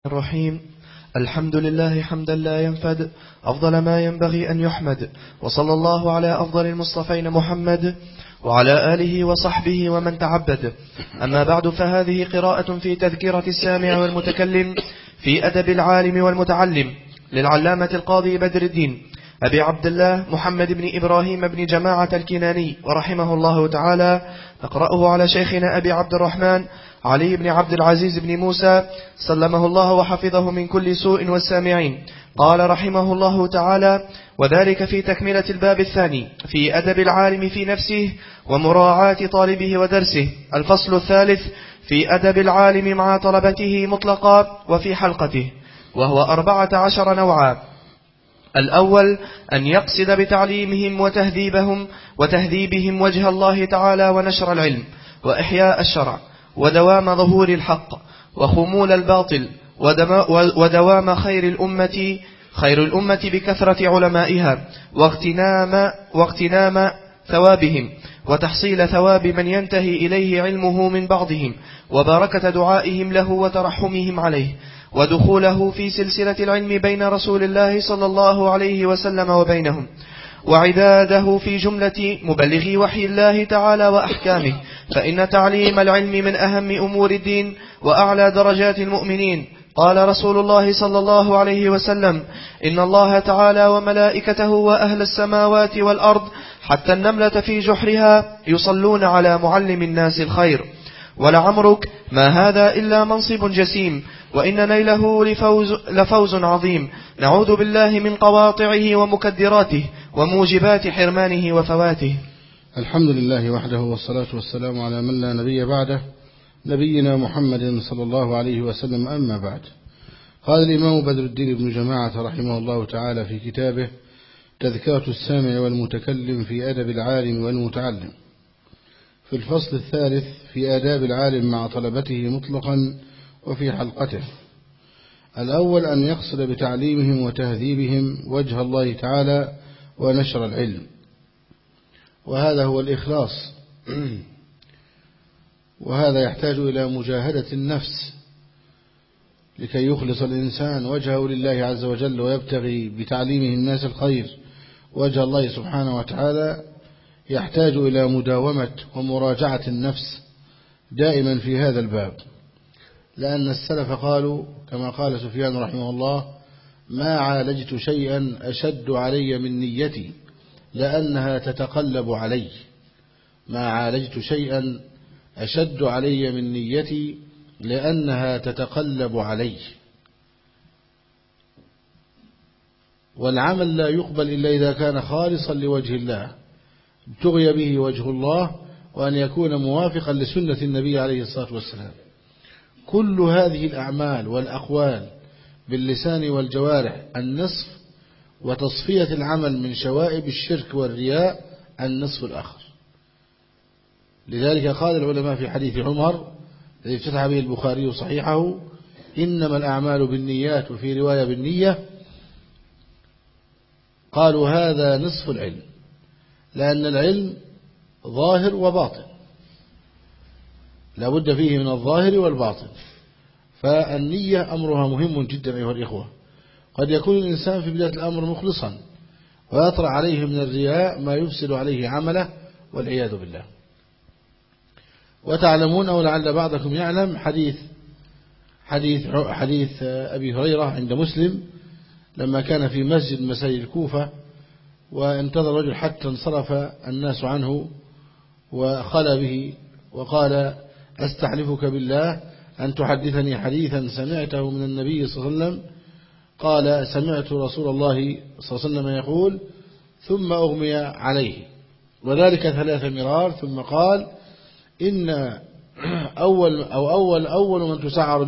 الرحيم. الحمد لله حمدا لا ينفد، أفضل ما ينبغي أن يحمد، وصلى الله على أفضل المصطفين محمد وعلى آله وصحبه ومن تعبد. أما بعد، فهذه قراءة في تذكرة السامع والمتكلم في أدب العالم والمتعلم للعلامة القاضي بدر الدين أبي عبد الله محمد بن إبراهيم بن جماعة الكناني ورحمه الله تعالى. نقرأه على شيخنا أبي عبد الرحمن علي بن عبد العزيز بن موسى سلمه الله وحفظه من كل سوء والسامعين. قال رحمه الله تعالى: وذلك في تكملة الباب الثاني في أدب العالم في نفسه ومراعاة طالبه ودرسه. الفصل الثالث في أدب العالم مع طلبته مطلقا وفي حلقته، وهو 14 نوعا. الأول أن يقصد بتعليمهم وتهذيبهم وجه الله تعالى ونشر العلم وإحياء الشرع ودوام ظهور الحق وخمول الباطل ودوام خير الأمة بكثرة علمائها واغتنام ثوابهم وتحصيل ثواب من ينتهي إليه علمه من بعضهم وبركة دعائهم له وترحمهم عليه ودخوله في سلسلة العلم بين رسول الله صلى الله عليه وسلم وبينهم وعداده في جملة مبلغي وحي الله تعالى وأحكامه. فإن تعليم العلم من أهم أمور الدين وأعلى درجات المؤمنين. قال رسول الله صلى الله عليه وسلم: إن الله تعالى وملائكته وأهل السماوات والأرض حتى النملة في جحرها يصلون على معلم الناس الخير. ولعمرك ما هذا إلا منصب جسيم، وإن نيله لفوز عظيم. نعوذ بالله من قواطعه ومكدراته وموجبات حرمانه وفواته. الحمد لله وحده، والصلاة والسلام على من لا نبي بعده، نبينا محمد صلى الله عليه وسلم. أما بعد، قال الإمام بدر الدين بن جماعة رحمه الله تعالى في كتابه تذكرة السامع والمتكلم في أدب العالم والمتعلم، في الفصل الثالث في آداب العالم مع طلبته مطلقا وفي حلقته. الأول أن يقصد بتعليمهم وتهذيبهم وجه الله تعالى ونشر العلم، وهذا هو الإخلاص، وهذا يحتاج إلى مجاهدة النفس لكي يخلص الإنسان وجهه لله عز وجل ويبتغي بتعليمه الناس الخير وجه الله سبحانه وتعالى. يحتاج إلى مداومة ومراجعة النفس دائما في هذا الباب، لأن السلف قالوا كما قال سفيان رحمه الله: ما عالجت شيئا أشد علي من نيتي لأنها تتقلب علي. ما عالجت شيئا أشد علي من نيتي لأنها تتقلب علي. والعمل لا يقبل إلا إذا كان خالصا لوجه الله، ابتغي به وجه الله، وأن يكون موافقا لسنة النبي عليه الصلاة والسلام. كل هذه الأعمال والأقوال باللسان والجوارح النصف، وتصفية العمل من شوائب الشرك والرياء النصف الآخر. لذلك قال العلماء في حديث عمر الذي افتتح به البخاري صحيحه: إنما الأعمال بالنيات، وفي رواية بالنية. قالوا هذا نصف العلم، لأن العلم ظاهر وباطن، لا بد فيه من الظاهر والباطن. فالنية أمرها مهم جدا أيها الإخوة. قد يكون الإنسان في بداية الأمر مخلصا ويطرأ عليه من الرياء ما يفسد عليه عمله والعياذ بالله. وتعلمون، ولعل بعضكم يعلم، حديث أبي هريرة عند مسلم لما كان في مسجد مساجد الكوفة، وانتظر رجل حتى انصرف الناس عنه وخلى به وقال: أستحلفك بالله أن تحدثني حديثا سمعته من النبي صلى الله عليه وسلم. قال: سمعت رسول الله صلى الله عليه وسلم يقول، ثم أغمي عليه، وذلك 3 مرار، ثم قال: إن أول من تسعر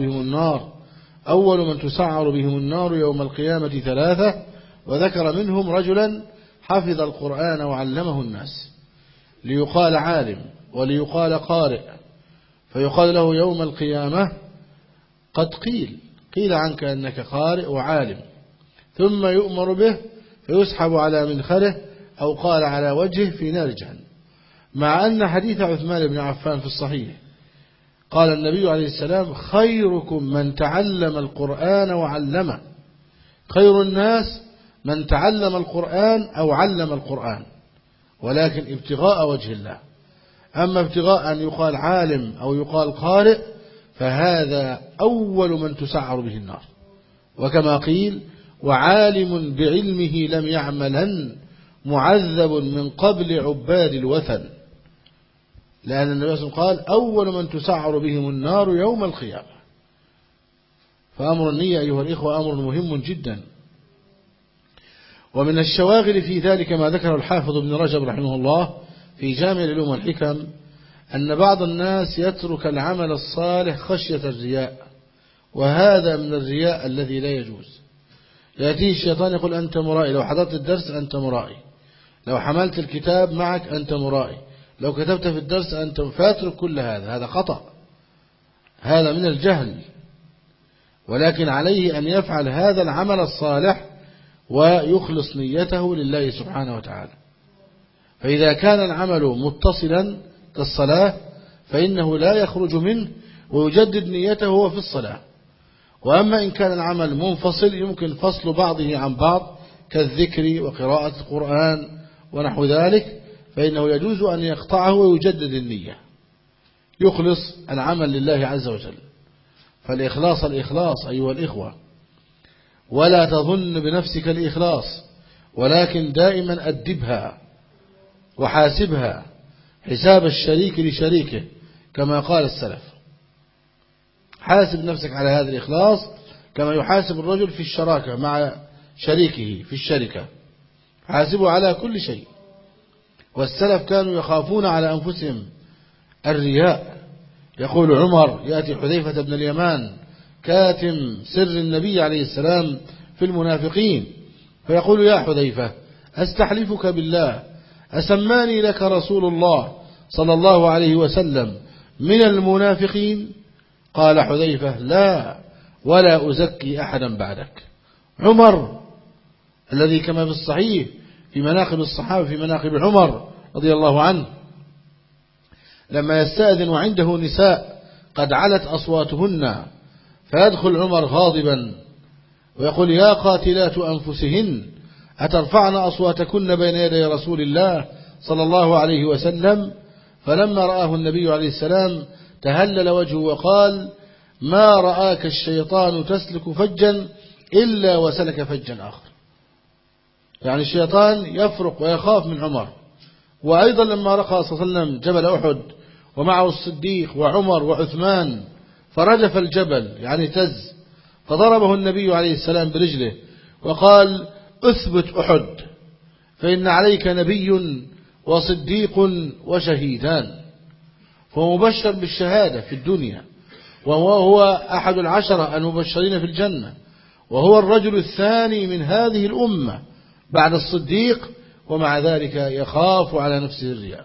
بهم النار يوم القيامة 3، وذكر منهم رجلا حفظ القرآن وعلمه الناس، ليقال عالم وليقال قارئ، فيقال له يوم القيامة: قد قيل عنك أنك قارئ وعالم، ثم يؤمر به فيسحب على منخره، أو قال على وجهه، في نار جهنم. مع أن حديث عثمان بن عفان في الصحيح قال النبي عليه السلام: خيركم من تعلم القرآن وعلمه. خير الناس من تعلم القرآن أو علم القرآن، ولكن ابتغاء وجه الله. أما ابتغاء أن يقال عالم أو يقال قارئ فهذا أول من تسعر به النار. وكما قيل: وعالم بعلمه لم يعملا معذب من قبل عباد الوثن. لأن النبي صلى الله عليه وسلم قال: أول من تسعر بهم النار يوم القيامة. فأمر النية أيها الإخوة أمر مهم جدا. ومن الشواغل في ذلك ما ذكر الحافظ ابن رجب رحمه الله في جامع العلوم والحكم، أن بعض الناس يترك العمل الصالح خشية الرياء، وهذا من الرياء الذي لا يجوز. يأتيه الشيطان يقول: أنت مرائي، لو حضرت الدرس أنت مرائي، لو حملت الكتاب معك أنت مرائي، لو كتبت في الدرس أنت، فاترك كل هذا خطأ، هذا من الجهل. ولكن عليه أن يفعل هذا العمل الصالح ويخلص نيته لله سبحانه وتعالى. فإذا كان العمل متصلا كالصلاة فإنه لا يخرج منه ويجدد نيته هو في الصلاة. وأما إن كان العمل منفصل يمكن فصل بعضه عن بعض كالذكر وقراءة القرآن ونحو ذلك، فإنه يجوز أن يقطعه ويجدد النية، يخلص العمل لله عز وجل. فالإخلاص الإخلاص أيها الإخوة، ولا تظن بنفسك الإخلاص، ولكن دائما أدبها وحاسبها حساب الشريك لشريكه كما قال السلف. حاسب نفسك على هذا الإخلاص كما يحاسب الرجل في الشراكة مع شريكه في الشركة، حاسبه على كل شيء. والسلف كانوا يخافون على أنفسهم الرياء. يقول عمر: يأتي حذيفة بن اليمان كاتم سر النبي عليه السلام في المنافقين، فيقول: يا حذيفة، أستحلفك بالله، أسماني لك رسول الله صلى الله عليه وسلم من المنافقين؟ قال حذيفة: لا، ولا أزكي أحدا بعدك. عمر الذي كما في الصحيح في مناقب الصحابة، في مناقب عمر رضي الله عنه، لما يستأذن وعنده نساء قد علت أصواتهن، فيدخل عمر غاضبا ويقول: يا قاتلات أنفسهن، أترفعن أصواتكن بين يدي رسول الله صلى الله عليه وسلم؟ فلما رآه النبي عليه السلام تهلل وجهه وقال: ما رآك الشيطان تسلك فجا إلا وسلك فجا آخر. يعني الشيطان يفرق ويخاف من عمر. وأيضا لما رقى صلى الله عليه وسلم جبل أحد ومعه الصديق وعمر وعثمان، فرجف الجبل يعني تز، فضربه النبي عليه السلام برجله وقال: أثبت أحد، فإن عليك نبي وصديق وشهيدان. فهو مبشر بالشهادة في الدنيا، وهو أحد العشرة المبشرين في الجنة، وهو الرجل الثاني من هذه الأمة بعد الصديق، ومع ذلك يخاف على نفسه الرياء.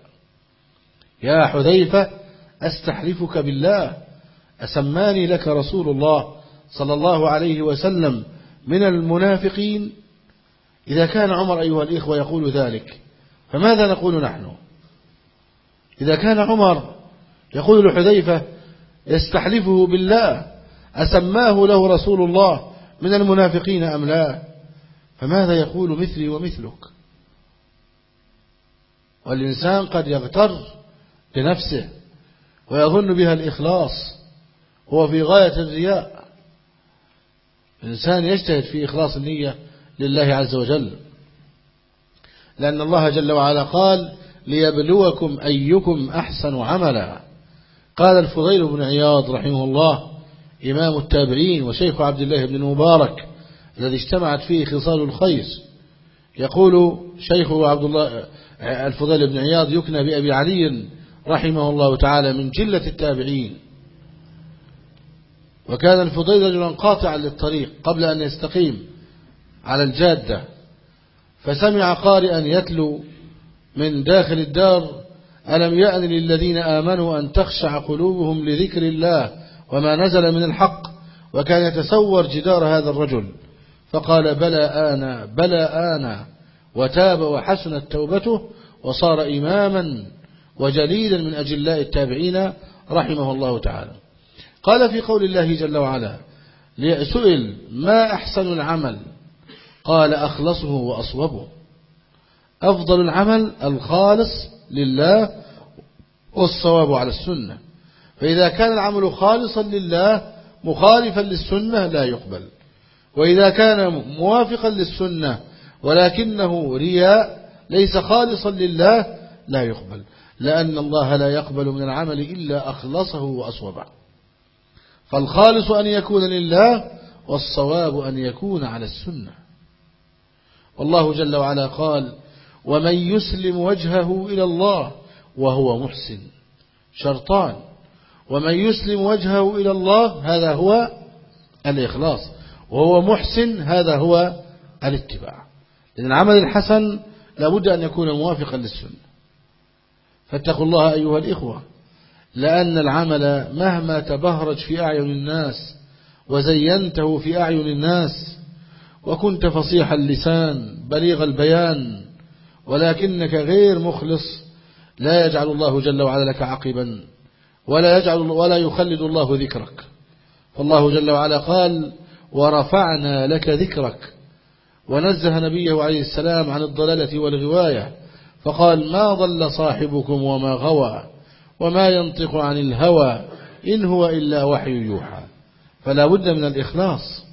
يا حذيفة، أستحلفك بالله، أسماني لك رسول الله صلى الله عليه وسلم من المنافقين؟ إذا كان عمر أيها الإخوة يقول ذلك، فماذا نقول نحن؟ إذا كان عمر يقول لحذيفة يستحلفه بالله أسماه له رسول الله من المنافقين أم لا، فماذا يقول مثلي ومثلك؟ والإنسان قد يغتر بنفسه ويظن بها الإخلاص، هو في غاية الرياء. الإنسان يجتهد في إخلاص النية لله عز وجل، لأن الله جل وعلا قال: ليبلوكم أيكم أحسن عملا. قال الفضيل بن عياض رحمه الله، إمام التابعين وشيخ عبد الله بن المبارك الذي اجتمعت فيه خصال الخير، يقول شيخه عبد الله الفضيل بن عياض يكنى بأبي علي رحمه الله تعالى من جلة التابعين، وكان الفضيل رجلا قاطعا للطريق قبل أن يستقيم على الجادة، فسمع قارئا يتلو من داخل الدار: ألم يأن للذين آمنوا أن تخشع قلوبهم لذكر الله وما نزل من الحق. وكان يتسور جدار هذا الرجل، فقال: بلى آنا بلى آنا، وتاب وحسنت توبته وصار إماما وجليلا من أجلاء التابعين رحمه الله تعالى. قال في قول الله جل وعلا: سئل ما أحسن العمل؟ قال: أخلصه وأصوبه. أفضل العمل الخالص لله والصواب على السنة. فإذا كان العمل خالصا لله مخالفا للسنة لا يقبل، وإذا كان موافقا للسنة ولكنه رياء ليس خالصا لله لا يقبل، لأن الله لا يقبل من العمل إلا أخلصه وأصوبه. فالخالص أن يكون لله، والصواب أن يكون على السنة. والله جل وعلا قال: ومن يسلم وجهه إلى الله وهو محسن. شرطان: ومن يسلم وجهه إلى الله هذا هو الإخلاص، وهو محسن هذا هو الاتباع. لأن العمل الحسن لابد أن يكون موافقا للسنة. فاتقوا الله أيها الإخوة، لأن العمل مهما تبهرج في أعين الناس وزينته في أعين الناس وكنت فصيح اللسان بليغ البيان ولكنك غير مخلص، لا يجعل الله جل وعلا لك عقبا، ولا يخلد الله ذكرك. فالله جل وعلا قال: ورفعنا لك ذكرك، ونزه نبيه عليه السلام عن الضلالة والغواية، فقال: ما ضل صاحبكم وما غوى وما ينطق عن الهوى إن هو إلا وحي يوحى. فلا بد من الإخلاص.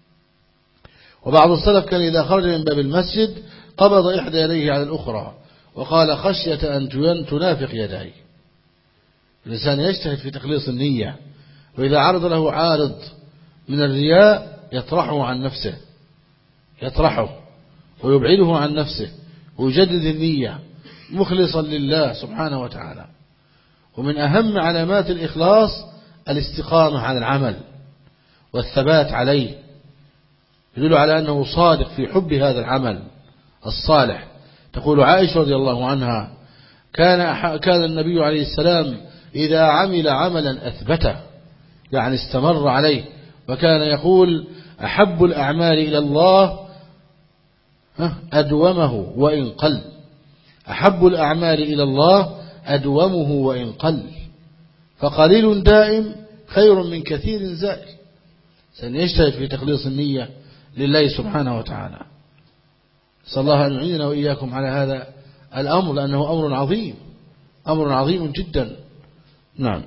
وبعض السلف كان إذا خرج من باب المسجد قبض إحدى يديه على الأخرى وقال: خشية أن تنافق يداي. الإنسان يجتهد في تخليص النية، وإذا عرض له عارض من الرياء يطرحه عن نفسه، يطرحه ويبعده عن نفسه ويجدد النية مخلصا لله سبحانه وتعالى. ومن أهم علامات الإخلاص الاستقامة على العمل والثبات عليه، يدل على أنه صادق في حب هذا العمل الصالح. تقول عائشة رضي الله عنها: كان النبي عليه السلام إذا عمل عملا أثبته، يعني استمر عليه، وكان يقول: أحب الأعمال إلى الله أدومه وإن قل. أحب الأعمال إلى الله أدومه وإن قل، فقليل دائم خير من كثير زائل. سنجتهد في تخليص النية لله سبحانه وتعالى. نسأل الله أن يعيننا وإياكم على هذا الأمر، لأنه أمر عظيم، أمر عظيم جدا. نعم.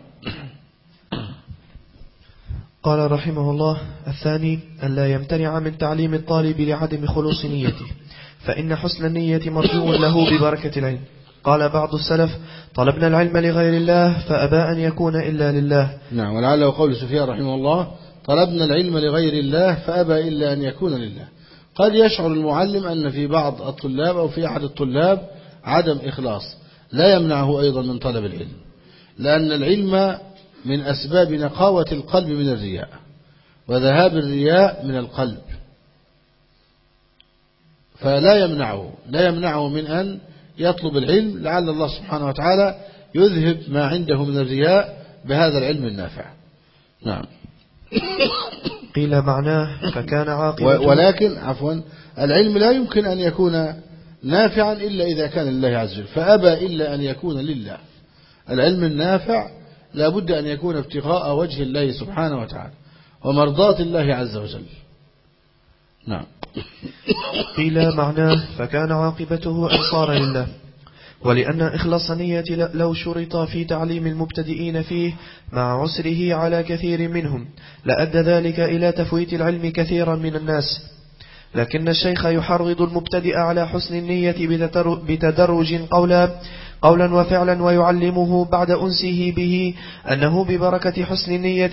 قال رحمه الله: الثاني أن لا يمتنع من تعليم الطالب لعدم خلوص نيته، فإن حسن النية مرجو له ببركة العلم. قال بعض السلف: طلبنا العلم لغير الله فأبى أن يكون إلا لله. نعم. ولعله قول سفيان رحمه الله: طلبنا العلم لغير الله فأبى إلا أن يكون لله. قد يشعر المعلم أن في بعض الطلاب أو في أحد الطلاب عدم إخلاص، لا يمنعه أيضا من طلب العلم، لأن العلم من أسباب نقاوة القلب من الرياء وذهاب الرياء من القلب، فلا يمنعه من أن يطلب العلم، لعل الله سبحانه وتعالى يذهب ما عنده من الرياء بهذا العلم النافع. نعم. قيل معناه فكان عاقبة، ولكن العلم لا يمكن أن يكون نافعا إلا إذا كان لله عز وجل، فأبى إلا أن يكون لله. العلم النافع لا بد أن يكون ابتغاء وجه الله سبحانه وتعالى ومرضاة الله عز وجل. نعم. قيل معناه فكان عاقبته أن صار لله، ولأن إخلاص النية لو شرط في تعليم المبتدئين فيه مع عسره على كثير منهم لأدى ذلك إلى تفويت العلم كثيرا من الناس. لكن الشيخ يحرض المبتدئ على حسن النية بتدرج قولا وفعلا، ويعلمه بعد أنسه به أنه ببركة حسن النية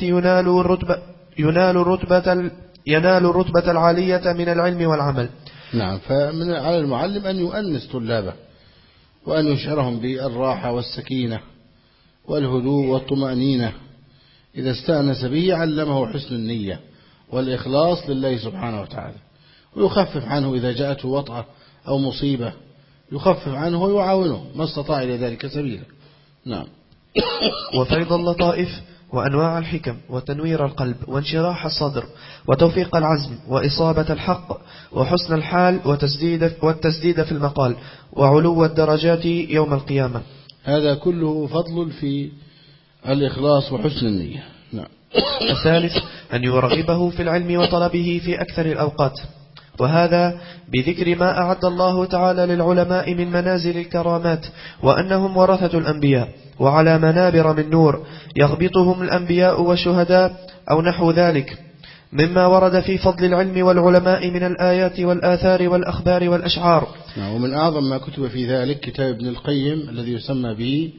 ينال الرتبة العالية من العلم والعمل. نعم. فمن على المعلم أن يؤنس طلابه وأن يشعرهم بالراحة والسكينة والهدوء والطمأنينة. إذا استأنس به علمه حسن النية والإخلاص لله سبحانه وتعالى، ويخفف عنه إذا جاءته وطأة أو مصيبة، يخفف عنه ويعاونه ما استطاع إلى ذلك سبيلا. نعم. وفيض اللطائف وأنواع الحكم وتنوير القلب وانشراح الصدر وتوفيق العزم وإصابة الحق وحسن الحال والتسديد في المقال وعلو الدرجات يوم القيامة. هذا كله فضل في الإخلاص وحسن النية. نعم. الثالث أن يرغبه في العلم وطلبه في أكثر الأوقات، وهذا بذكر ما أعد الله تعالى للعلماء من منازل الكرامات، وأنهم ورثة الأنبياء وعلى منابر من نور يغبطهم الأنبياء والشهداء أو نحو ذلك مما ورد في فضل العلم والعلماء من الآيات والآثار والأخبار والأشعار. ومن أعظم ما كتب في ذلك كتاب ابن القيم الذي يسمى به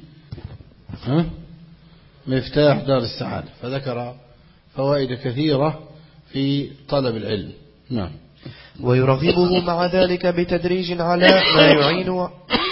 مفتاح دار السعادة، فذكر فوائد كثيرة في طلب العلم. نعم. ويرغبه مع ذلك بتدريج على ما يعين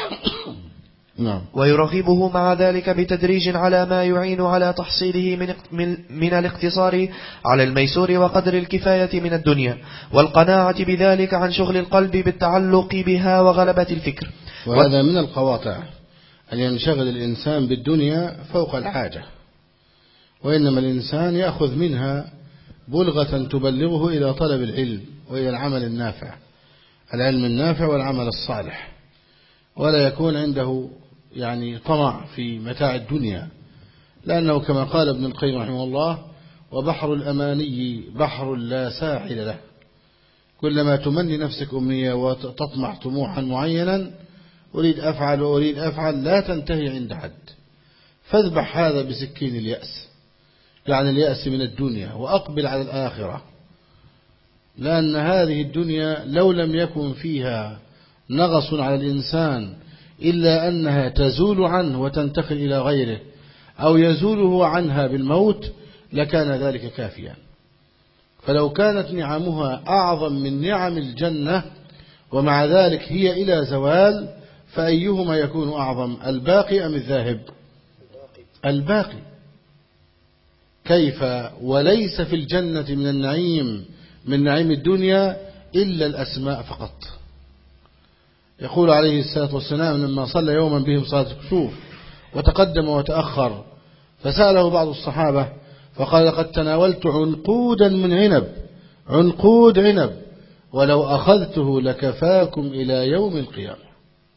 نعم. ويرغبه مع ذلك بتدريج على ما يعين على تحصيله من الاقتصار على الميسور وقدر الكفاية من الدنيا، والقناعة بذلك عن شغل القلب بالتعلق بها وغلبة الفكر. وهذا من القواطع أن ينشغل الإنسان بالدنيا فوق الحاجة، وإنما الإنسان يأخذ منها بلغة تبلغه إلى طلب العلم وإلى العمل النافع، العلم النافع والعمل الصالح، ولا يكون عنده طمع في متاع الدنيا، لأنه كما قال ابن القيم رحمه الله: وبحر الأماني بحر لا ساحل له. كلما تمني نفسك أمنية وتطمع طموحا معينا، أريد أفعل وأريد أفعل، لا تنتهي عند حد، فاذبح هذا بسكين اليأس، اليأس من الدنيا، وأقبل على الآخرة، لأن هذه الدنيا لو لم يكن فيها نغص على الإنسان إلا أنها تزول عنه وتنتقل إلى غيره أو يزوله عنها بالموت لكان ذلك كافيا. فلو كانت نعمها أعظم من نعم الجنة ومع ذلك هي إلى زوال، فأيهما يكون أعظم، الباقي أم الذاهب؟ الباقي. كيف وليس في الجنة من النعيم من نعيم الدنيا إلا الأسماء فقط. يقول عليه الصلاة والسلام لما صلى يوما بهم صلاة الكسوف وتقدم وتأخر، فسأله بعض الصحابة فقال: لقد تناولت عنقودا من عنب، عنقود عنب، ولو أخذته لكفاكم إلى يوم القيامة.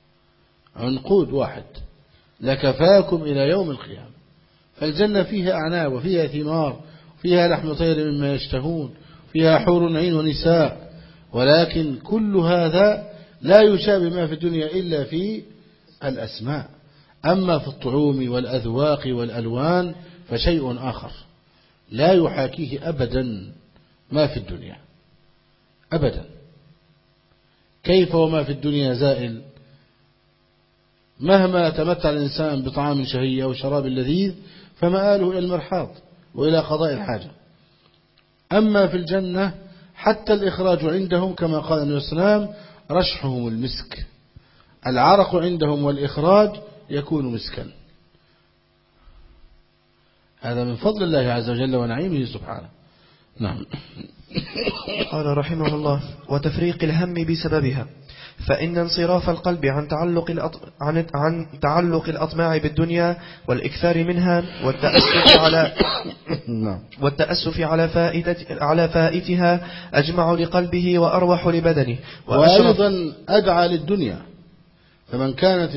عنقود واحد لكفاكم إلى يوم القيامة. فالجنة فيها أعناب وفيها ثمار وفيها لحم طير مما يشتهون، فيها حور عين ونساء، ولكن كل هذا لا يشابه ما في الدنيا إلا في الأسماء. أما في الطعوم والأذواق والألوان فشيء آخر لا يحاكيه أبدا ما في الدنيا أبدا. كيف وما في الدنيا زائل؟ مهما تمتع الإنسان بطعام شهي أو شراب لذيذ فمآله إلى المرحاض وإلى قضاء الحاجة. أما في الجنة حتى الإخراج عندهم كما قال النبي صلى الله عليه وسلم: رشحهم المسك، العرق عندهم والإخراج يكون مسكا. هذا من فضل الله عز وجل ونعيمه سبحانه. نعم. قال رحمه الله: وتفريق الهم بسببها، فإن انصراف القلب عن تعلق الأطماع بالدنيا والإكثار منها والتأسف على فائتها أجمع لقلبه وأروح لبدنه، وأيضا أدعى للدنيا. فمن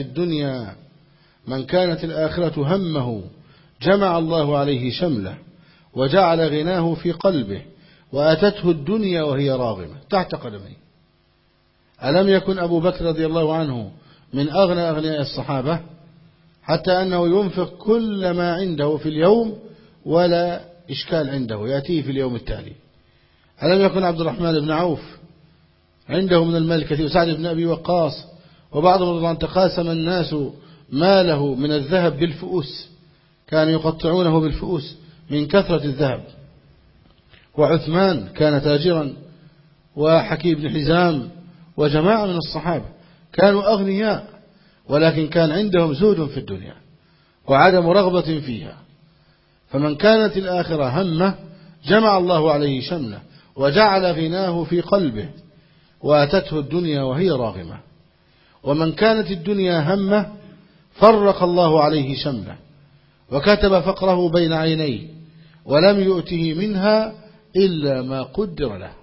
كانت الآخرة همه جمع الله عليه شمله وجعل غناه في قلبه وأتته الدنيا وهي راغمة تحت قدميه. ألم يكن أبو بكر رضي الله عنه من أغنى أغنياء الصحابة حتى أنه ينفق كل ما عنده في اليوم ولا إشكال عنده يأتيه في اليوم التالي؟ ألم يكن عبد الرحمن بن عوف عنده من المال كثير، وسعد بن أبي وقاص وبعضهم تقاسم الناس ماله من الذهب بالفؤوس، كانوا يقطعونه بالفؤوس من كثرة الذهب. وعثمان كان تاجرا، وحكيم بن حزام وجماعة من الصحابة كانوا أغنياء، ولكن كان عندهم زهد في الدنيا وعدم رغبة فيها. فمن كانت الآخرة همه جمع الله عليه شمله وجعل غناه في قلبه وأتته الدنيا وهي راغمة. ومن كانت الدنيا همه فرق الله عليه شمله وكتب فقره بين عينيه ولم يؤته منها إلا ما قدر له.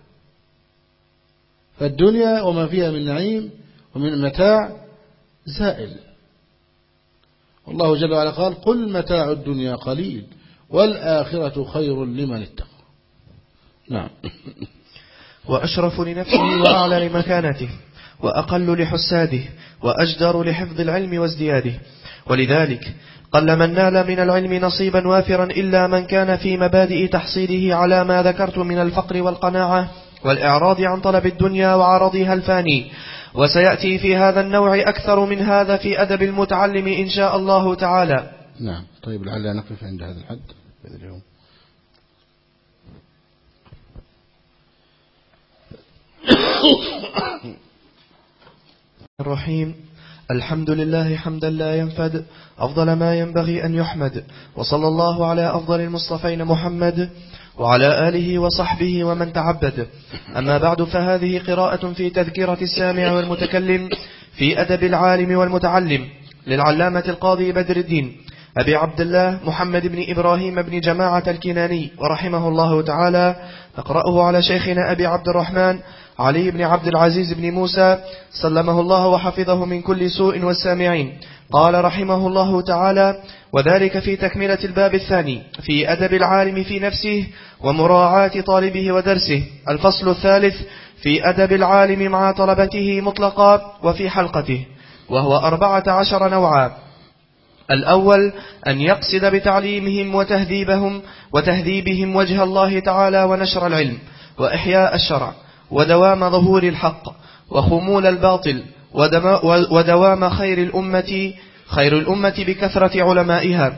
فالدنيا وما فيها من نعيم ومن متاع زائل، والله جل وعلا قال قل متاع الدنيا قليل والآخرة خير لمن اتقى. نعم. وأشرف لنفسه وأعلى لمكانته وأقل لحساده وأجدر لحفظ العلم وازدياده. ولذلك قل من نال من العلم نصيبا وافرا إلا من كان في مبادئ تحصيله على ما ذكرت من الفقر والقناعة والإعراض عن طلب الدنيا وعرضها الفاني. وسيأتي في هذا النوع أكثر من هذا في أدب المتعلم إن شاء الله تعالى. نعم. طيب لعل نقف عند هذا الحد في اليوم. الرحيم. الحمد لله حمدا لا ينفد أفضل ما ينبغي أن يحمد، وصلى الله على أفضل المصطفين محمد وعلى آله وصحبه ومن تعبد. أما بعد، فهذه قراءة في تذكرة السامع والمتكلم في أدب العالم والمتعلم للعلامة القاضي بدر الدين أبي عبد الله محمد بن إبراهيم بن جماعة الكناني ورحمه الله تعالى. نقرأه على شيخنا أبي عبد الرحمن علي بن عبد العزيز بن موسى سلمه الله وحفظه من كل سوء والسامعين. قال رحمه الله تعالى: وذلك في تكملة الباب الثاني في أدب العالم في نفسه ومراعاة طالبه ودرسه. الفصل الثالث في أدب العالم مع طلبته مطلقا وفي حلقته، وهو 14 نوعا. الأول أن يقصد بتعليمهم وتهذيبهم وجه الله تعالى ونشر العلم وإحياء الشرع ودوام ظهور الحق وخمول الباطل ودوام خير الأمة بكثرة علمائها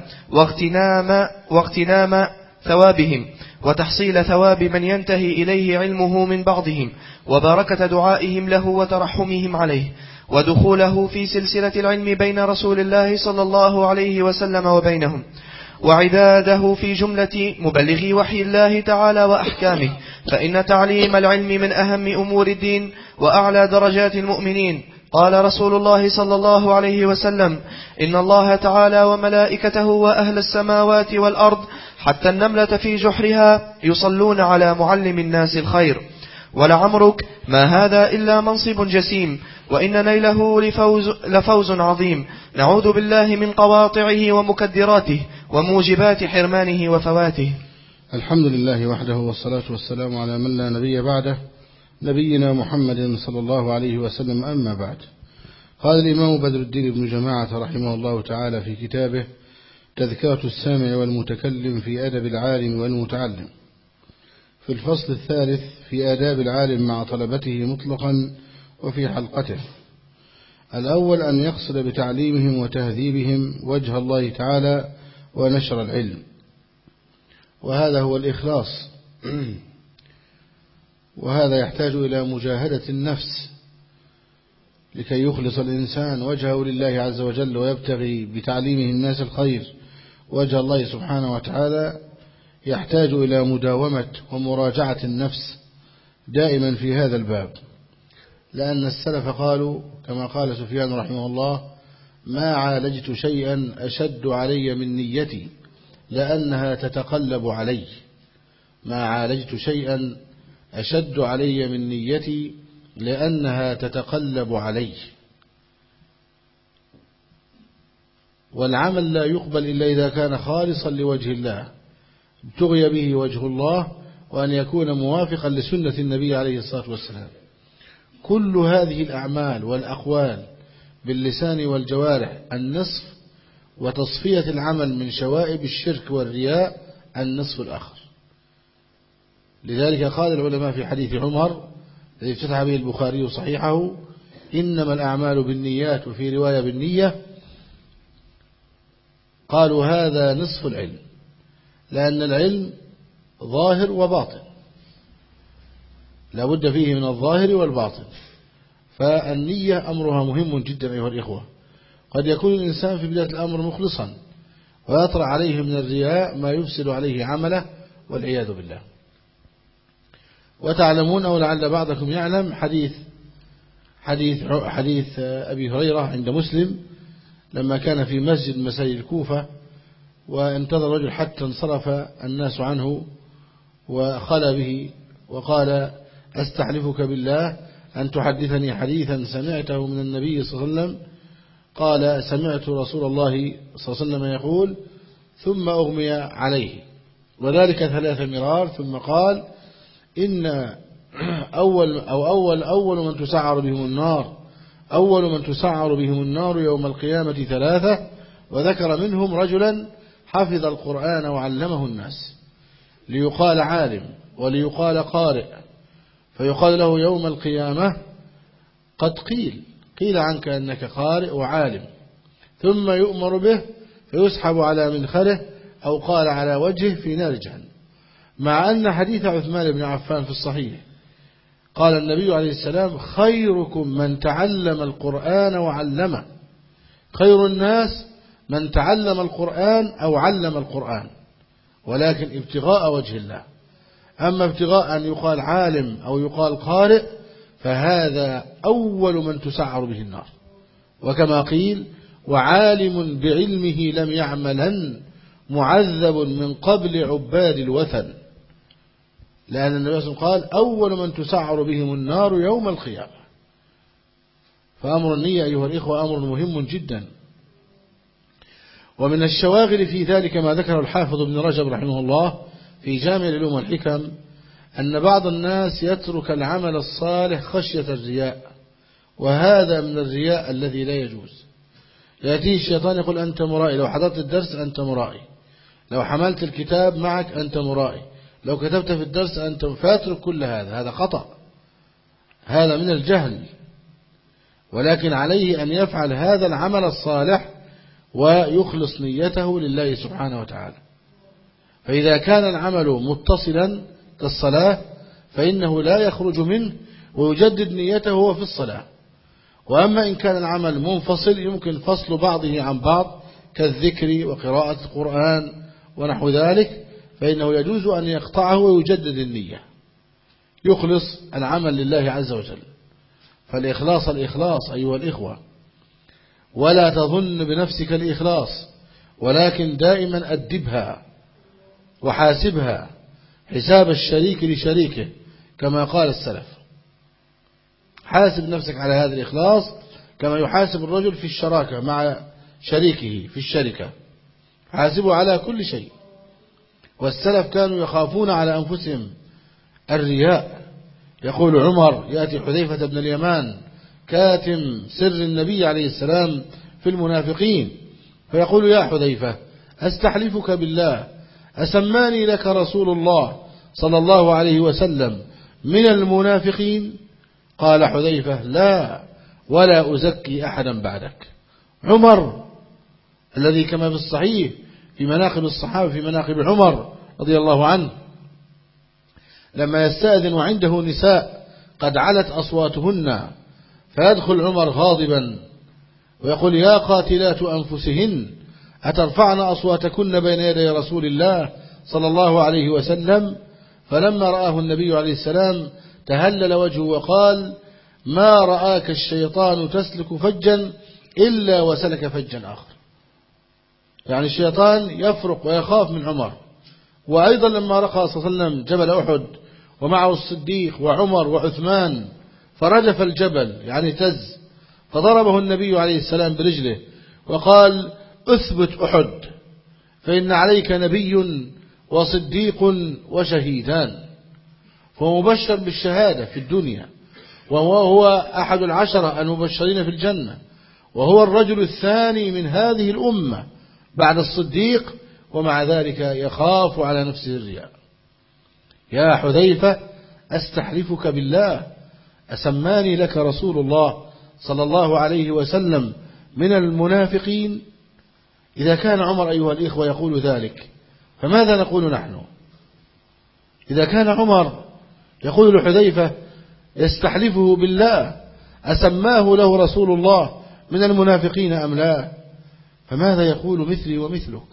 واغتنام ثوابهم وتحصيل ثواب من ينتهي إليه علمه من بعضهم وبركة دعائهم له وترحمهم عليه ودخوله في سلسلة العلم بين رسول الله صلى الله عليه وسلم وبينهم وعداده في جملة مبلغي وحي الله تعالى وأحكامه. فإن تعليم العلم من أهم أمور الدين وأعلى درجات المؤمنين. قال رسول الله صلى الله عليه وسلم: إن الله تعالى وملائكته وأهل السماوات والأرض حتى النملة في جحرها يصلون على معلم الناس الخير. ولعمرك ما هذا إلا منصب جسيم، وإن نيله لفوز عظيم، نعوذ بالله من قواطعه ومكدراته وموجبات حرمانه وفواته. الحمد لله وحده، والصلاة والسلام على من لا نبي بعده، نبينا محمد صلى الله عليه وسلم. أما بعد، قال الإمام بدر الدين بن جماعة رحمه الله تعالى في كتابه تذكرة السامع والمتكلم في أدب العالم والمتعلم، في الفصل الثالث في آداب العالم مع طلبته مطلقا وفي حلقته. الأول أن يقصد بتعليمهم وتهذيبهم وجه الله تعالى ونشر العلم، وهذا هو الإخلاص، وهذا يحتاج إلى مجاهدة النفس لكي يخلص الإنسان وجهه لله عز وجل ويبتغي بتعليمه الناس الخير وجه الله سبحانه وتعالى. يحتاج إلى مداومة ومراجعة النفس دائما في هذا الباب، لأن السلف قالوا كما قال سفيان رحمه الله: ما عالجت شيئا أشد علي من نيتي لأنها تتقلب علي. ما عالجت شيئا أشد علي من نيتي لأنها تتقلب علي. والعمل لا يقبل إلا إذا كان خالصا لوجه الله، ابتغي به وجه الله، وأن يكون موافقا لسنة النبي عليه الصلاة والسلام. كل هذه الأعمال والأقوال باللسان والجوارح النصف، وتصفية العمل من شوائب الشرك والرياء النصف الآخر. لذلك قال العلماء في حديث عمر الذي افتتح به البخاري صحيحه: إنما الأعمال بالنيات، وفي رواية بالنية. قالوا هذا نصف العلم، لأن العلم ظاهر وباطن، لا بد فيه من الظاهر والباطن. فالنية أمرها مهم جدا أيها الإخوة. قد يكون الإنسان في بداية الأمر مخلصا ويطرأ عليه من الرياء ما يفسد عليه عمله والعياذ بالله. وتعلمون ولعل بعضكم يعلم حديث أبي هريرة عند مسلم لما كان في مسجد مساجد الكوفة، وانتظر رجل حتى انصرف الناس عنه وخلى به وقال: أستحلفك بالله أن تحدثني حديثا سمعته من النبي صلى الله عليه وسلم قال سمعت رسول الله صلى الله عليه وسلم يقول ثم أغمي عليه، وذلك 3 مرار، ثم قال إن أول من تسعر بهم النار يوم القيامة 3، وذكر منهم رجلا حفظ القرآن وعلمه الناس، ليقال عالم وليقال قارئ، فيقال له يوم القيامة قد قيل عنك أنك قارئ وعالم، ثم يؤمر به فيسحب على منخره أو قال على وجهه في نار جهنم. مع أن حديث عثمان بن عفان في الصحيح قال النبي عليه السلام خيركم من تعلم القرآن وعلمه، خير الناس من تعلم القرآن أو علم القرآن، ولكن ابتغاء وجه الله. أما ابتغاء أن يقال عالم أو يقال قارئ فهذا أول من تسعر به النار، وكما قيل وعالم بعلمه لم يعملا معذب من قبل عباد الوثن، لأن النبي صلى الله عليه وسلم قال أول من تسعر بهم النار يوم القيامة. فأمر النية أيها الإخوة أمر مهم جدا. ومن الشواغل في ذلك ما ذكر الحافظ ابن رجب رحمه الله في جامع العلوم والحكم أن بعض الناس يترك العمل الصالح خشية الرياء، وهذا من الرياء الذي لا يجوز. يأتيه الشيطان يقول أنت مرائي، لو حضرت الدرس أنت مرائي، لو حملت الكتاب معك أنت مرائي، لو كتبت في الدرس أنت، فاترك كل هذا خطأ، هذا من الجهل. ولكن عليه أن يفعل هذا العمل الصالح ويخلص نيته لله سبحانه وتعالى. فإذا كان العمل متصلا كالصلاة فإنه لا يخرج منه ويجدد نيته هو في الصلاة. وأما إن كان العمل منفصل يمكن فصل بعضه عن بعض كالذكر وقراءة القرآن ونحو ذلك، فإنه يجوز أن يقطعه ويجدد النية، يخلص العمل لله عز وجل. فالإخلاص الإخلاص أيها الإخوة، ولا تظن بنفسك الإخلاص، ولكن دائما أدبها وحاسبها حساب الشريك لشريكه كما قال السلف. حاسب نفسك على هذا الإخلاص كما يحاسب الرجل في الشراكة مع شريكه في الشركة، حاسبه على كل شيء. والسلف كانوا يخافون على أنفسهم الرياء. يقول عمر يأتي حذيفة بن اليمان كاتم سر النبي عليه السلام في المنافقين، فيقول يا حذيفة أستحلفك بالله أسماني لك رسول الله صلى الله عليه وسلم من المنافقين؟ قال حذيفة لا ولا أزكي أحدا بعدك. عمر الذي كما في الصحيح في مناقب الصحابة في مناقب عمر رضي الله عنه، لما يستأذن وعنده نساء قد علت أصواتهن فيدخل عمر غاضبا ويقول يا قاتلات أنفسهن أترفعن أصواتكن بين يدي رسول الله صلى الله عليه وسلم؟ فلما رآه النبي عليه السلام تهلل وجهه وقال ما رآك الشيطان تسلك فجا إلا وسلك فجا آخر. يعني الشيطان يفرق ويخاف من عمر. وأيضا لما رقى صلى الله عليه وسلم جبل أحد ومعه الصديق وعمر وعثمان فرجف الجبل يعني تز، فضربه النبي عليه السلام برجله وقال أثبت أحد فإن عليك نبي وصديق وشهيدان. فهو مبشر بالشهادة في الدنيا، وهو أحد 10 المبشرين في الجنة، وهو الرجل الثاني من هذه الأمة بعد الصديق، ومع ذلك يخاف على نفسه الرياء. يا حذيفة أستحلفك بالله أسماني لك رسول الله صلى الله عليه وسلم من المنافقين؟ إذا كان عمر أيها الإخوة يقول ذلك فماذا نقول نحن؟ إذا كان عمر يقول لحذيفة يستحلفه بالله أسماه له رسول الله من المنافقين أم لا، فماذا يقول مثلي ومثلك؟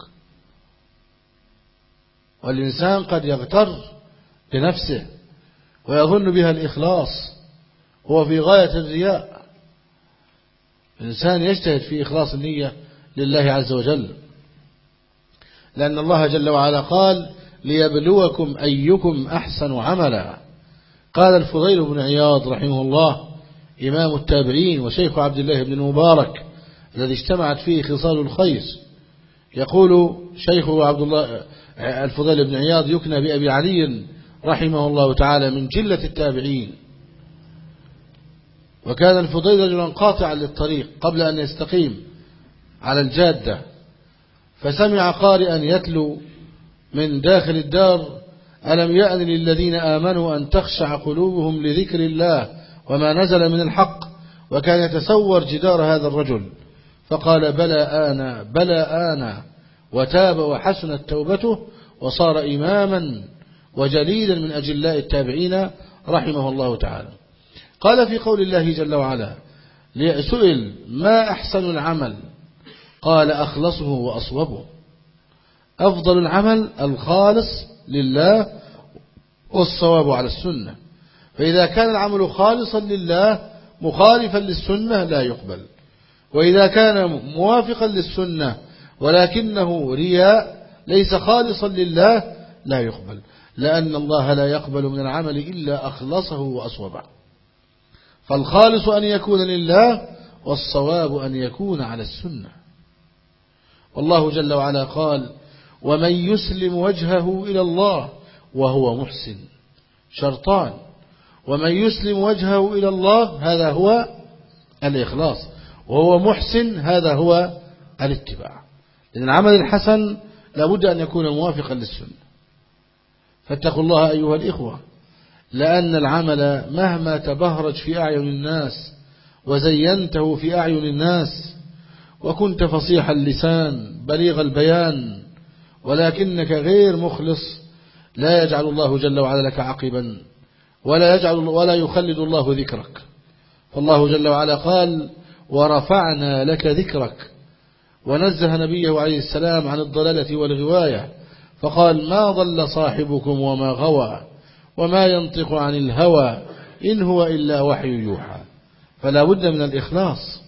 والإنسان قد يغتر بنفسه ويظن بها الإخلاص، هو في غاية الرياء. الإنسان يجتهد في إخلاص النية لله عز وجل، لأن الله جل وعلا قال ليبلوكم أيكم أحسن عملا. قال الفضيل بن عياض رحمه الله إمام التابعين وشيخ عبد الله بن المبارك الذي اجتمعت فيه خصال الخير. يقول شيخه عبد الله الفضيل بن عياض يكنى بأبي علي رحمه الله تعالى من جلة التابعين، وكان الفضيل رجلا قاطعا للطريق قبل أن يستقيم على الجادة، فسمع قارئا يتلو من داخل الدار: ألم يأن للذين آمنوا أن تخشع قلوبهم لذكر الله وما نزل من الحق، وكان يتسور جدار هذا الرجل، فقال: بلى آنا، وتاب وحسنت توبته وصار إماما وجليلا من أجلاء التابعين رحمه الله تعالى. قال في قول الله جل وعلا: سئل: ما أحسن العمل؟ قال: أخلصه وأصوبه. أفضل العمل الخالص لله والصواب على السنة. فإذا كان العمل خالصا لله مخالفا للسنة لا يقبل، وإذا كان موافقا للسنة ولكنه رياء ليس خالصا لله لا يقبل، لأن الله لا يقبل من العمل إلا أخلصه وأصوبه. فالخالص أن يكون لله، والصواب أن يكون على السنة. والله جل وعلا قال: ومن يسلم وجهه إلى الله وهو محسن. شرطان: ومن يسلم وجهه إلى الله هذا هو الإخلاص، وهو محسن هذا هو الاتباع. لأن العمل الحسن لابد أن يكون موافقا للسنة. فاتقوا الله أيها الإخوة، لأن العمل مهما تبهرج في أعين الناس وزينته في أعين الناس وكنت فصيح اللسان بليغ البيان ولكنك غير مخلص، لا يجعل الله جل وعلا لك عقبا، ولا يخلد الله ذكرك. فالله جل وعلا قال: ورفعنا لك ذكرك، ونزه نبيه عليه السلام عن الضلالة والغواية، فقال: ما ضل صاحبكم وما غوى وما ينطق عن الهوى إن هو إلا وحي يوحى. فلا بد من الإخلاص.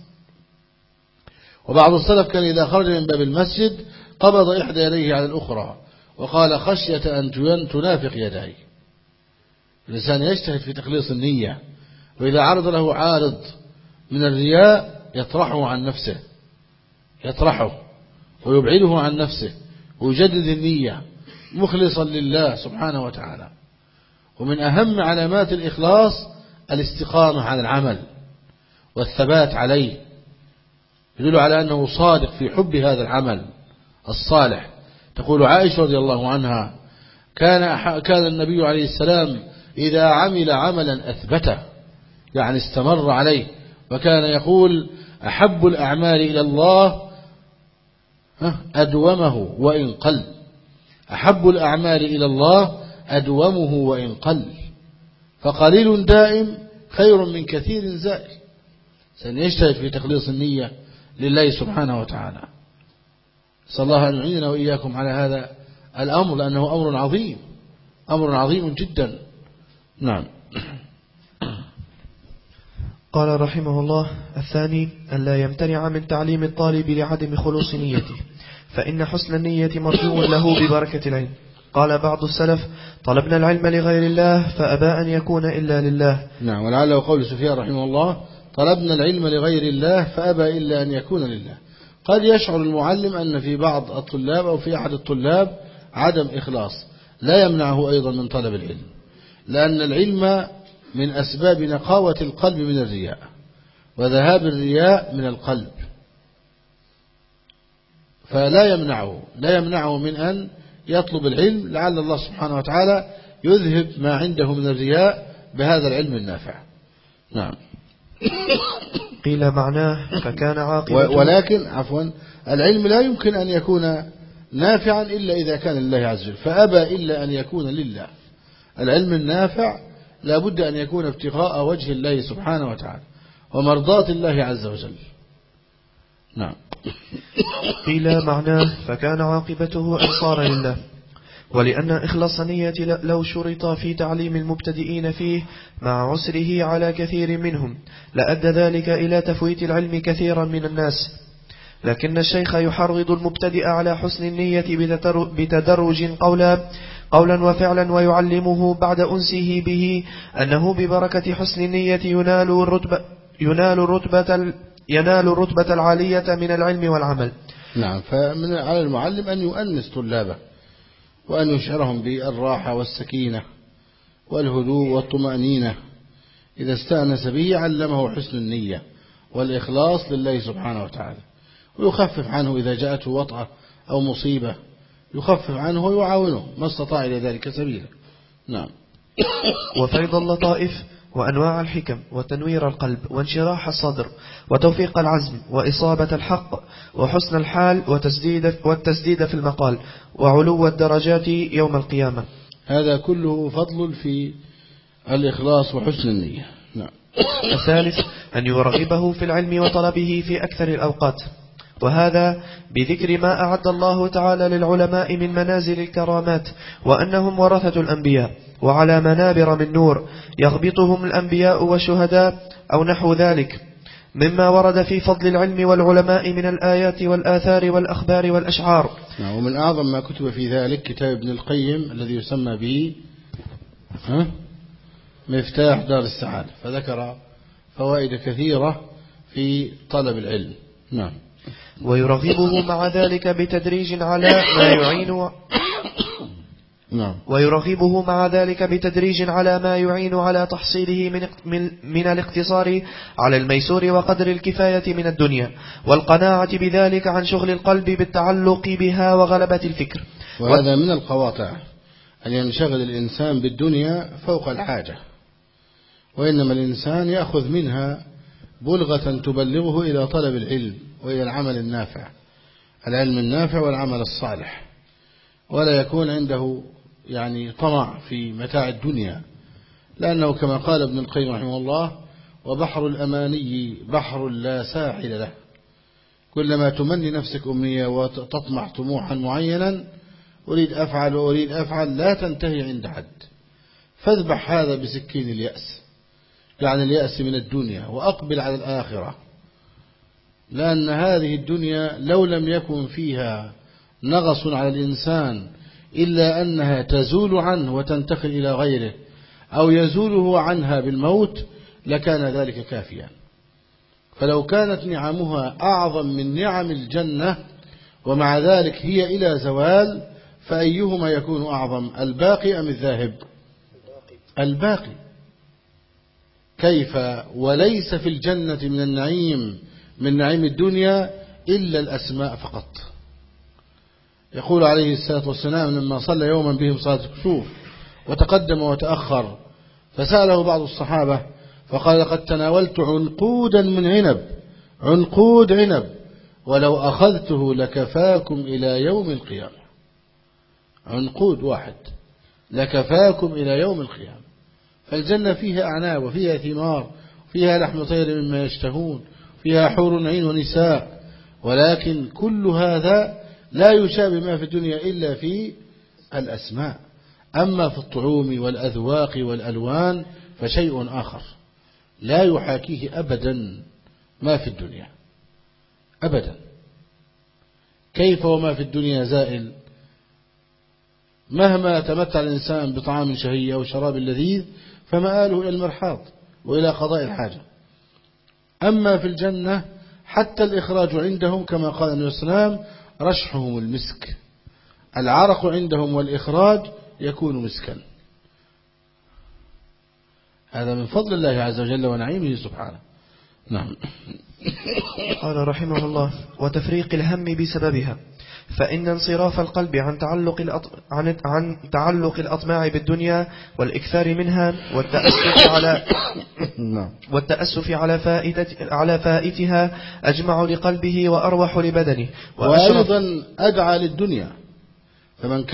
وبعض السلف كان إذا خرج من باب المسجد قبض إحدى يديه على الأخرى وقال: خشية أن تنافق يداي. الإنسان يجتهد في تخليص النية، وإذا عرض له عارض من الرياء يطرحه عن نفسه، يطرحه ويبعده عن نفسه ويجدد النية مخلصا لله سبحانه وتعالى. ومن أهم علامات الإخلاص الاستقامة على العمل والثبات عليه، يدل على أنه صادق في حب هذا العمل الصالح. تقول عائشة رضي الله عنها: كان النبي عليه السلام إذا عمل عملا أثبته، يعني استمر عليه، وكان يقول: أحب الأعمال إلى الله أدومه وإن قل. أحب الأعمال إلى الله أدومه وإن قل، فقليل دائم خير من كثير زائل. سنجتهد في تخليص النية لله سبحانه وتعالى. صلى الله أن يعيننا وإياكم على هذا الأمر، لأنه أمر عظيم جدا. نعم. قال رحمه الله: الثاني أن لا يمتنع من تعليم الطالب لعدم خلوص نيته، فإن حسن النية مرجو له ببركة العلم. قال بعض السلف: طلبنا العلم لغير الله فأبى أن يكون إلا لله. نعم. ولعله قول سفيان رحمه الله: طلبنا العلم لغير الله فأبى إلا أن يكون لله. قد يشعر المعلم أن في بعض الطلاب أو في أحد الطلاب عدم إخلاص، لا يمنعه أيضا من طلب العلم، لأن العلم من أسباب نقاوة القلب من الرياء وذهاب الرياء من القلب، فلا يمنعه من أن يطلب العلم، لعل الله سبحانه وتعالى يذهب ما عنده من الرياء بهذا العلم النافع. نعم. قيل معناه فكان عاقبته، ولكن العلم لا يمكن أن يكون نافعا إلا إذا كان لله عز وجل، فأبى إلا أن يكون لله. العلم النافع لا بد أن يكون ابتغاء وجه الله سبحانه وتعالى ومرضاة الله عز وجل. نعم. قيل معناه فكان عاقبته أن صار لله، ولأن إخلاص النية لو شرط في تعليم المبتدئين فيه مع عسره على كثير منهم لأدى ذلك إلى تفويت العلم كثيرا من الناس. لكن الشيخ يحرض المبتدئ على حسن النية بتدرج قولا وفعلا، ويعلمه بعد أنسه به أنه ببركة حسن النية ينال الرتبة العالية من العلم والعمل. نعم. فمن على المعلم أن يؤنس طلابه وأن يشعرهم بالراحة والسكينة والهدوء والطمأنينة. إذا استأنس به علمه حسن النية والإخلاص لله سبحانه وتعالى، ويخفف عنه إذا جاءته وطأة أو مصيبة، يخفف عنه ويعاونه ما استطاع إلى ذلك سبيلا. نعم. وفيض اللطائف وأنواع الحكم وتنوير القلب وانشراح الصدر وتوفيق العزم وإصابة الحق وحسن الحال والتسديد في المقال وعلو الدرجات يوم القيامة. هذا كله فضل في الإخلاص وحسن النية. نعم. الثالث أن يرغبه في العلم وطلبه في أكثر الأوقات، وهذا بذكر ما أعد الله تعالى للعلماء من منازل الكرامات، وأنهم ورثة الأنبياء وعلى منابر من نور يغبطهم الأنبياء والشهداء أو نحو ذلك مما ورد في فضل العلم والعلماء من الآيات والآثار والأخبار والأشعار. ومن أعظم ما كتب في ذلك كتاب ابن القيم الذي يسمى به مفتاح دار السعادة، فذكر فوائد كثيرة في طلب العلم. نعم. ويرغبه مع ذلك بتدريج على ما يعين نعم. ويرغبه مع ذلك بتدريج على ما يعين على تحصيله من الاقتصار على الميسور وقدر الكفاية من الدنيا، والقناعة بذلك عن شغل القلب بالتعلق بها وغلبة الفكر. وهذا من القواطع أن ينشغل الإنسان بالدنيا فوق الحاجة، وإنما الإنسان يأخذ منها بلغة تبلغه إلى طلب العلم وإلى العمل النافع، العلم النافع والعمل الصالح، ولا يكون عنده يعني طمع في متاع الدنيا، لأنه كما قال ابن القيم رحمه الله: وبحر الأماني بحر لا ساحل له. كلما تمني نفسك أمنية وتطمح طموحا معينا، أريد أفعل وأريد أفعل، لا تنتهي عند حد، فاذبح هذا بسكين اليأس، يعني اليأس من الدنيا، وأقبل على الآخرة، لأن هذه الدنيا لو لم يكن فيها نغص على الإنسان إلا أنها تزول عنه وتنتقل إلى غيره أو يزوله عنها بالموت لكان ذلك كافيا. فلو كانت نعمها أعظم من نعم الجنة ومع ذلك هي إلى زوال، فأيهما يكون أعظم، الباقي أم الذاهب؟ الباقي. كيف وليس في الجنة من النعيم من نعيم الدنيا إلا الأسماء فقط. يقول عليه الصلاة والسلام لما صلى يوما بهم صلاة الكسوف وتقدم وتأخر، فسأله بعض الصحابة فقال: لقد تناولت عنقودا من عنب، عنقود عنب، ولو أخذته لكفاكم إلى يوم القيامة. عنقود واحد لكفاكم إلى يوم القيامة. فالجنة فيها أعناب وفيها ثمار، فيها لحم طير مما يشتهون، فيها حور عين ونساء، ولكن كل هذا لا يشابه ما في الدنيا إلا في الأسماء. أما في الطعوم والأذواق والألوان فشيء آخر لا يحاكيه أبدا ما في الدنيا أبدا. كيف وما في الدنيا زائل؟ مهما تمتع الإنسان بطعام شهي أو شراب لذيذ فمآله إلى المرحاض وإلى قضاء الحاجة. أما في الجنة حتى الإخراج عندهم كما قال النبي صلى الله عليه وسلم: رشحهم المسك، العرق عندهم والإخراج يكون مسكا. هذا من فضل الله عز وجل ونعيمه سبحانه. نعم. قال رحمه الله: وتفريق الهم بسببها، فإن انصراف القلب عن تعلق الأطماع بالدنيا والإكثار منها والتأسف على فائتها أجمع لقلبه وأروح لبدنه، وأيضا أدعى للدنيا. فمن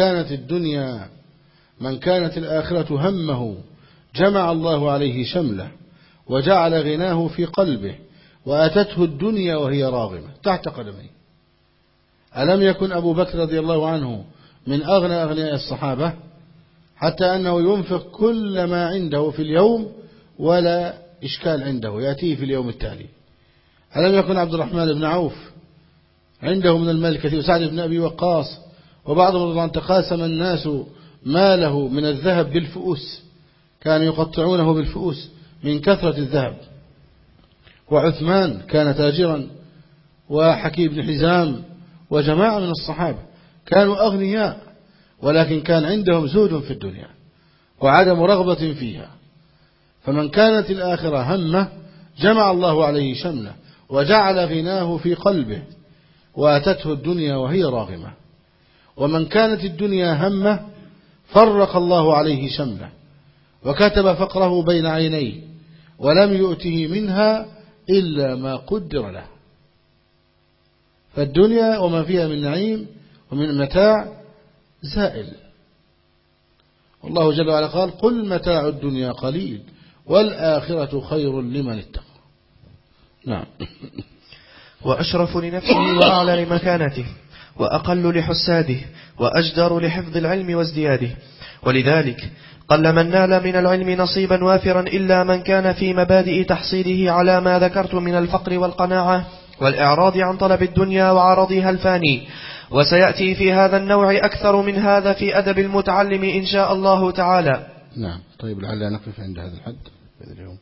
كانت الآخرة همه جمع الله عليه شمله وجعل غناه في قلبه، وأتته الدنيا وهي راغمة تحت قدميه. ألم يكن أبو بكر رضي الله عنه من أغنى أغنياء الصحابة، حتى أنه ينفق كل ما عنده في اليوم ولا إشكال عنده يأتيه في اليوم التالي؟ ألم يكن عبد الرحمن بن عوف عنده من المال كثير، وسعد بن أبي وقاص وبعضهم أن تقاسم الناس ماله من الذهب بالفؤوس، كانوا يقطعونه بالفؤوس من كثرة الذهب. وعثمان كان تاجرا، وحكيم بن حزام وجماعة من الصحابة كانوا أغنياء، ولكن كان عندهم زهد في الدنيا وعدم رغبة فيها. فمن كانت الآخرة همه جمع الله عليه شمله وجعل غناه في قلبه وأتته الدنيا وهي راغمة. ومن كانت الدنيا همه فرق الله عليه شمله وكتب فقره بين عينيه ولم يؤته منها إلا ما قدر له. فالدنيا وما فيها من نعيم ومن متاع زائل. والله جل وعلا قال: قل متاع الدنيا قليل والآخرة خير لمن اتقى. نعم. وأشرف لنفسه وأعلى لمكانته وأقل لحساده وأجدر لحفظ العلم وازدياده. ولذلك قل من نال من العلم نصيبا وافرا إلا من كان في مبادئ تحصيله على ما ذكرت من الفقر والقناعة والإعراض عن طلب الدنيا وعرضها الفاني. وسيأتي في هذا النوع أكثر من هذا في أدب المتعلم إن شاء الله تعالى. نعم. طيب، لعلنا نقف عند هذا الحد اليوم.